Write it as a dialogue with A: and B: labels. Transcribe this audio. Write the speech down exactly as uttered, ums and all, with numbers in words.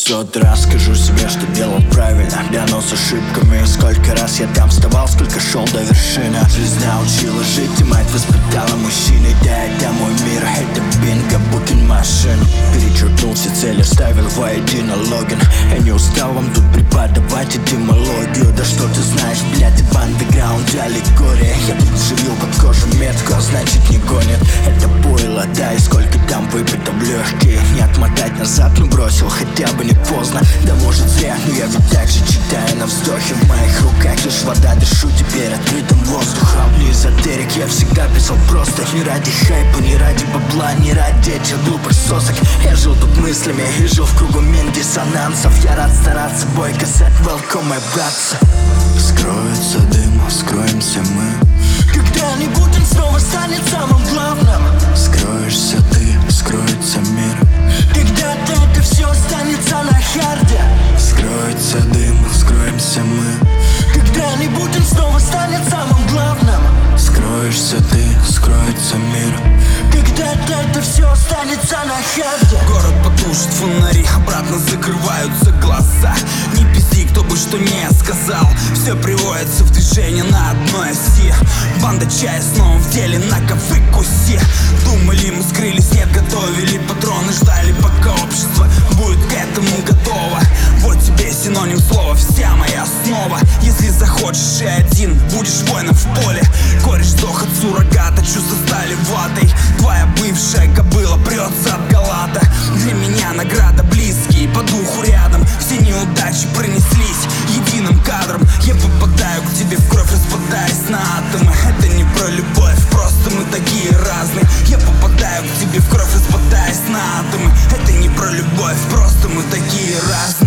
A: Сотый раз скажу себе, что делал правильно. Клянусь ошибками. Сколько раз я там вставал, сколько шел до вершины. Жизнь научила жить, и мать воспитала мужчиной. Да, это мой мир, это бинго, букин машин. Перечеркнул все цели, вставил воедино логин. Я не устал вам тут преподавать этимологию. Да что ты знаешь, блядь, это в андеграунде аллегория. Я тут живил под кожу метку, а значит не гонит. Это пойло, да, и сколько там выпито в легкие. Не отмотать назад, ну бросил, хотя бы не поздно. Да может зря, но я ведь так же читаю на вздохе. В моих руках лишь вода, дышу теперь открытым воздухом. Не эзотерик, я всегда писал просто. Не ради хайпа, не ради бабла, не ради этих глупых сосок. Я жил тут мыслями и жил в кругу мин диссонансов. Я рад стараться, бой касать, welcome, мой братцы.
B: Скроется дым, скроемся мы.
A: Когда-нибудь он снова станет самым главным.
B: Скроешься ты, скроется мир.
A: Когда-то это все останется на харде.
B: Скроется дым, скроемся мы.
A: Когда-нибудь он снова станет самым главным.
B: Скроешься ты, скроется мир.
A: Когда-то это все останется на харде.
C: Город потушит фонари, обратно закрываются глаза. Не пизди, кто бы что не сказал. Все приводится в движение на одной оси. Банда чая снова в деле, на-ка выкуси. Думали, мы скрылись, нет, готовили патроны. Ждали, пока общество будет к этому готово. Вот тебе синоним слова, вся моя основа. Если захочешь и один, будешь воином в поле. Кореш сдох от суррогата, чувства стали ватой. Твоя бывшая кобыла прется от галата. Для меня награда близкие, по духу рядом. Все неудачи пронеслись единым кадром. Я попадаю к тебе в кровь, распадаясь на атомы. Это не про любовь, просто мы такие разные. Я попадаю к тебе в кровь, распадаясь на атомы. Это не про любовь, просто мы такие разные.